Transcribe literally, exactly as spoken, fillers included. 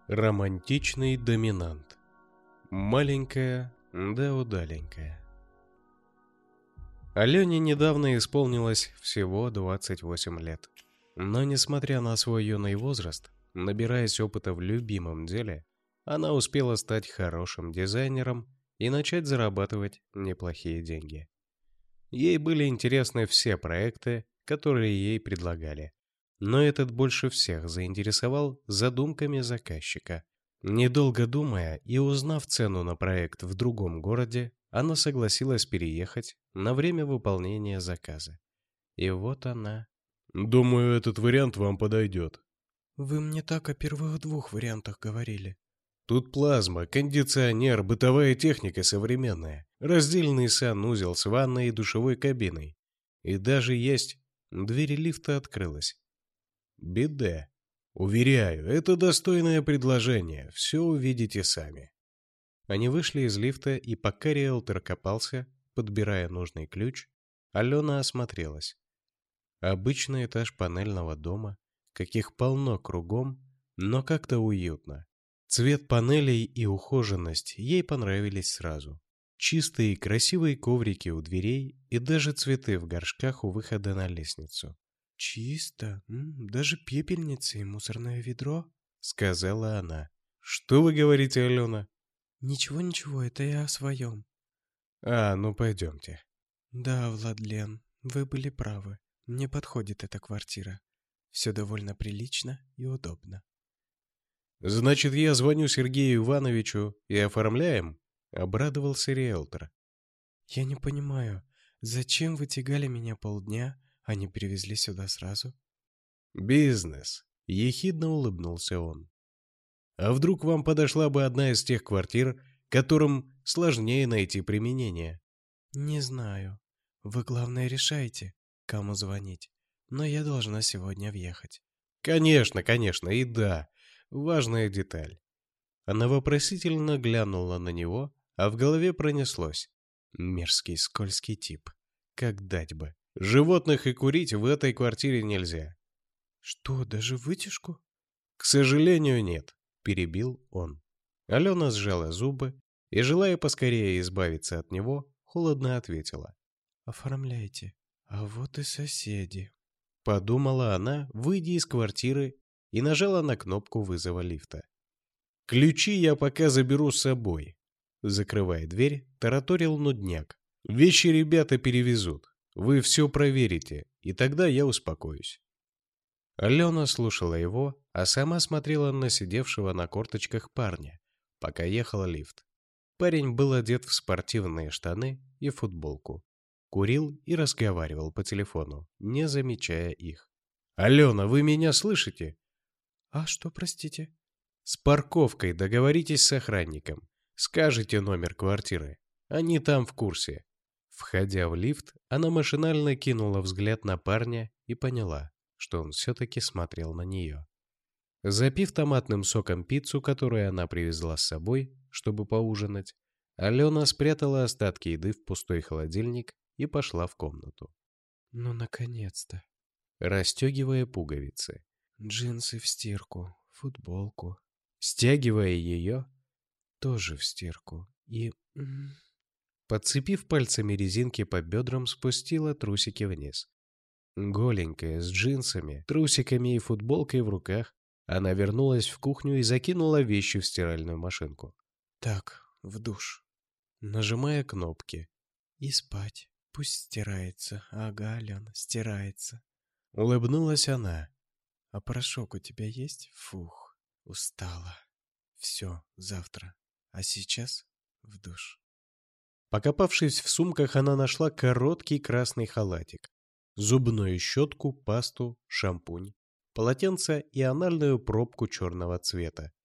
Романтичный доминант. Маленькая, да удаленькая. Алене недавно исполнилось всего двадцать восемь лет. Но несмотря на свой юный возраст, набираясь опыта в любимом деле, она успела стать хорошим дизайнером и начать зарабатывать неплохие деньги. Ей были интересны все проекты, которые ей предлагали. Но этот больше всех заинтересовал задумками заказчика. Недолго думая и узнав цену на проект в другом городе, она согласилась переехать на время выполнения заказа. И вот она. «Думаю, этот вариант вам подойдет». «Вы мне так о первых двух вариантах говорили». Тут плазма, кондиционер, бытовая техника современная, раздельный санузел с ванной и душевой кабиной. И даже есть... Дверь лифта открылась. Беда. Уверяю, это достойное предложение, все увидите сами. Они вышли из лифта, и пока риэлтор копался, подбирая нужный ключ, Алена осмотрелась. Обычный этаж панельного дома, каких полно кругом, но как-то уютно. Цвет панелей и ухоженность ей понравились сразу. Чистые красивые коврики у дверей и даже цветы в горшках у выхода на лестницу. «Чисто. М, даже пепельница и мусорное ведро», — сказала она. «Что вы говорите, Алена?» «Ничего-ничего, это я о своем». «А, ну пойдемте». «Да, Владлен, вы были правы. Мне подходит эта квартира. Все довольно прилично и удобно». «Значит, я звоню Сергею Ивановичу и оформляем?» — обрадовался риэлтор. «Я не понимаю, зачем вы тягали меня полдня, а не привезли сюда сразу?» «Бизнес», — ехидно улыбнулся он. «А вдруг вам подошла бы одна из тех квартир, которым сложнее найти применение?» «Не знаю. Вы, главное, решайте, кому звонить. Но я должна сегодня въехать». «Конечно, конечно, и да, важная деталь». Она вопросительно глянула на него, а в голове пронеслось. Мерзкий скользкий тип. Как дать бы. Животных и курить в этой квартире нельзя. «Что, даже вытяжку?» «К сожалению, нет», — перебил он. Алена сжала зубы и, желая поскорее избавиться от него, холодно ответила. «Оформляйте. А вот и соседи». Подумала она, выйдя из квартиры, и нажала на кнопку вызова лифта. «Ключи я пока заберу с собой», — закрывая дверь, тараторил нудняк. «Вещи ребята перевезут. Вы все проверите, и тогда я успокоюсь». Алена слушала его, а сама смотрела на сидевшего на корточках парня, пока ехал лифт. Парень был одет в спортивные штаны и футболку. Курил и разговаривал по телефону, не замечая их. «Алена, вы меня слышите?» «А что, простите?» «С парковкой договоритесь с охранником. Скажите номер квартиры. Они там в курсе». Входя в лифт, она машинально кинула взгляд на парня и поняла, что он все-таки смотрел на нее. Запив томатным соком пиццу, которую она привезла с собой, чтобы поужинать, Алена спрятала остатки еды в пустой холодильник и пошла в комнату. «Ну, наконец-то!» Расстегивая пуговицы. Джинсы в стирку, футболку. Стягивая ее, Тоже в стирку. И... м, подцепив пальцами резинки по бедрам, спустила трусики вниз. Голенькая, с джинсами, трусиками и футболкой в руках, она вернулась в кухню и закинула вещи в стиральную машинку. Так, в душ. Нажимая кнопки. И спать. Пусть стирается. Ага, Алена, стирается. Улыбнулась она. А порошок у тебя есть? Фух, устала. Все, завтра. А сейчас в душ. Покопавшись в сумках, она нашла короткий красный халатик, зубную щетку, пасту, шампунь, полотенце и анальную пробку черного цвета.